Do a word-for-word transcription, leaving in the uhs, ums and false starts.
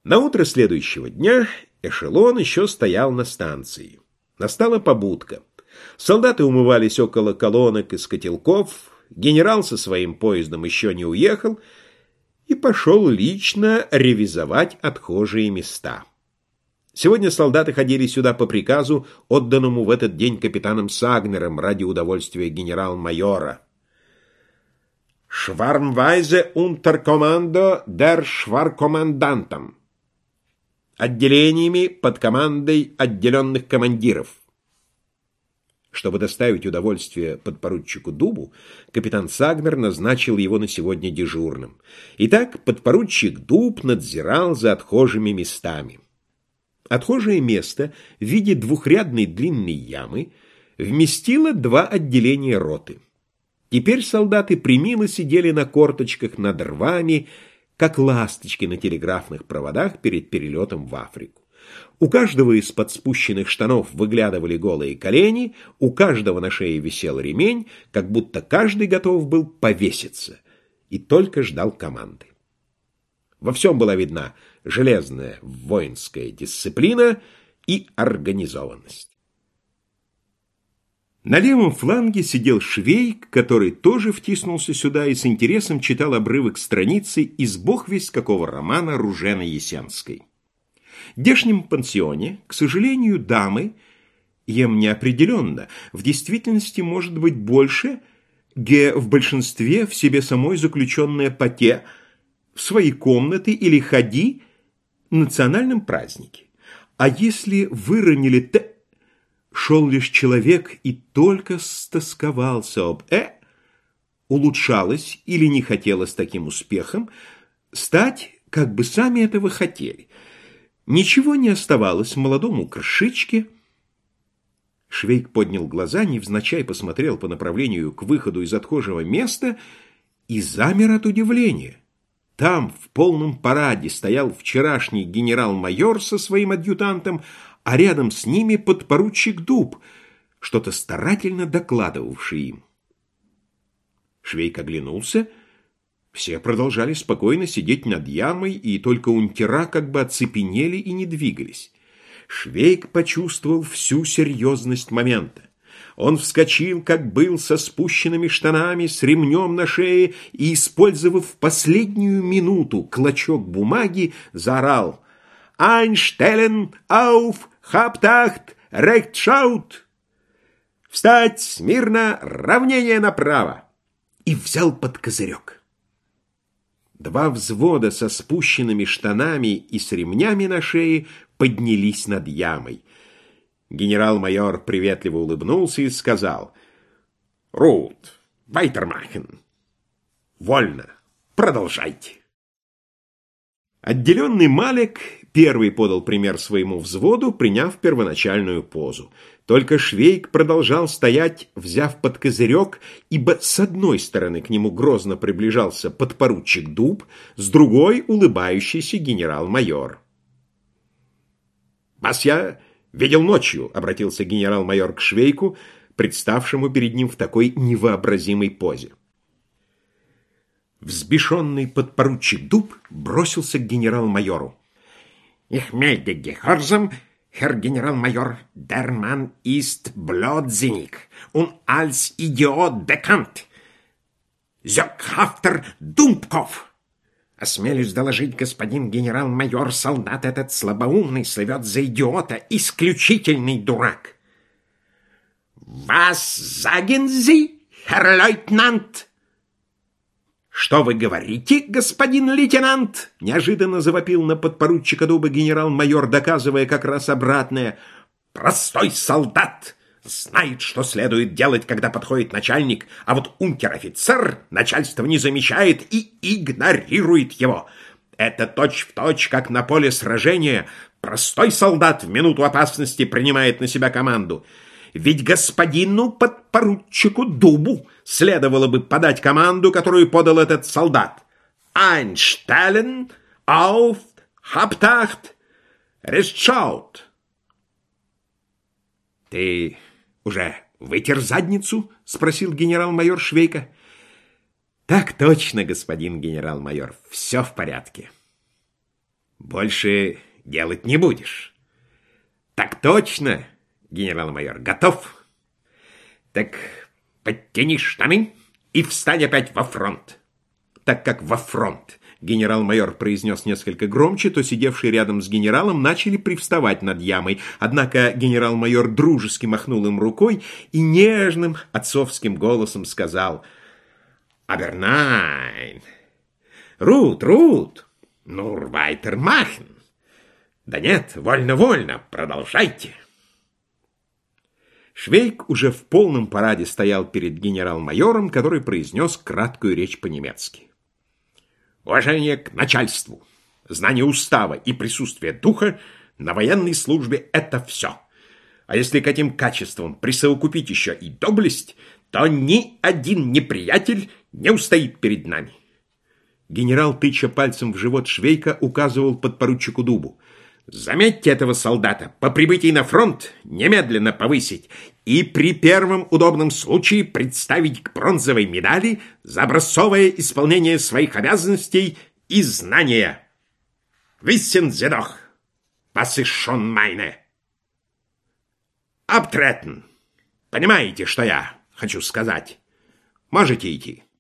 На утро следующего дня эшелон еще стоял на станции. Настала побудка. Солдаты умывались около колонок из котелков, генерал со своим поездом еще не уехал и пошел лично ревизовать отхожие места. Сегодня солдаты ходили сюда по приказу, отданному в этот день капитаном Сагнером ради удовольствия генерал-майора. «Schwarmweise unter Kommando der Schwarkommandantом» отделениями под командой отделенных командиров. Чтобы доставить удовольствие подпоручику Дубу, капитан Сагнер назначил его на сегодня дежурным. Итак, подпоручик Дуб надзирал за отхожими местами. Отхожее место в виде двухрядной длинной ямы вместило два отделения роты. Теперь солдаты примило сидели на корточках над рвами, как ласточки на телеграфных проводах перед перелетом в Африку. У каждого из-под спущенных штанов выглядывали голые колени, у каждого на шее висел ремень, как будто каждый готов был повеситься и только ждал команды. Во всем была видна железная воинская дисциплина и организованность. На левом фланге сидел Швейк, который тоже втиснулся сюда и с интересом читал обрывок страницы из бог весть какого романа Ружены Есенской. В здешнем пансионе, к сожалению, дамы, ем неопределенно, в действительности может быть больше, ге в большинстве в себе самой заключенное поте, в свои комнаты или ходи на национальном празднике. А если выронили т, шел лишь человек и только стосковался об э, улучшалось или не хотела с таким успехом стать, как бы сами этого хотели. Ничего не оставалось молодому кршичке. Швейк поднял глаза, невзначай посмотрел по направлению к выходу из отхожего места и замер от удивления. Там в полном параде стоял вчерашний генерал-майор со своим адъютантом, а рядом с ними подпоручик Дуб, что-то старательно докладывавший им. Швейк оглянулся. Все продолжали спокойно сидеть над ямой, и только унтера как бы оцепенели и не двигались. Швейк почувствовал всю серьезность момента. Он вскочил, как был, со спущенными штанами, с ремнем на шее, и, использовав в последнюю минуту клочок бумаги, заорал «Einstellen auf, Hauptacht, Rechtschaut!» «Встать смирно, равнение направо!» и взял под козырек. Два взвода со спущенными штанами и с ремнями на шее поднялись над ямой. Генерал-майор приветливо улыбнулся и сказал: «Рут, weitermachen! Вольно, продолжайте!» Отделенный Малек первый подал пример своему взводу, приняв первоначальную позу. Только Швейк продолжал стоять, взяв под козырек, ибо с одной стороны к нему грозно приближался подпоручик Дуб, с другой — улыбающийся генерал-майор. «Вас я видел ночью», — обратился генерал-майор к Швейку, представшему перед ним в такой невообразимой позе. Взбешенный подпоручик Дуб бросился к генерал-майору. «Ich melde Gehorsam, Herr Generalmajor, der Mann ist blödsinnig und als Idiot bekannt. Зёгхафтер Думпков! Осмелюсь доложить, господин генерал-майор, солдат этот слабоумный слывет за идиота, исключительный дурак». «Was sagen Sie, Herr Leutnant?» «Что вы говорите, господин лейтенант?» — неожиданно завопил на подпоручика Дуба генерал-майор, доказывая как раз обратное. «Простой солдат знает, что следует делать, когда подходит начальник, а вот унтер-офицер начальство не замечает и игнорирует его. Это точь-в-точь, как на поле сражения. Простой солдат в минуту опасности принимает на себя команду. Ведь господину подпоручику Дубу следовало бы подать команду, которую подал этот солдат. Einstellen auf Hauptacht Rechtschaut. «Ты уже вытер задницу?» — спросил генерал-майор Швейка. «Так точно, господин генерал-майор, все в порядке». больше делать не будешь. Так точно, генерал-майор, готов? Так подтяни штаны и встань опять во фронт. Так как во фронт генерал-майор произнес несколько громче, то сидевшие рядом с генералом начали привставать над ямой. Однако генерал-майор дружески махнул им рукой и нежным отцовским голосом сказал: «Абернайн! Рут, Рут! Нур вайтер махен! Да нет, вольно-вольно, продолжайте!» Швейк уже в полном параде стоял перед генерал-майором, который произнес краткую речь по-немецки. «Уважение к начальству, знание устава и присутствие духа на военной службе — это все. А если к этим качествам присовокупить еще и доблесть, то ни один неприятель не устоит перед нами». Генерал, тыча пальцем в живот Швейка, указывал подпоручику Дубу: «Заметьте этого солдата, по прибытии на фронт немедленно повысить и при первом удобном случае представить к бронзовой медали за образцовое исполнение своих обязанностей и знания. Wissen Sie doch, was ich schon meine? Abtreten. Понимаете, что я хочу сказать? Можете идти».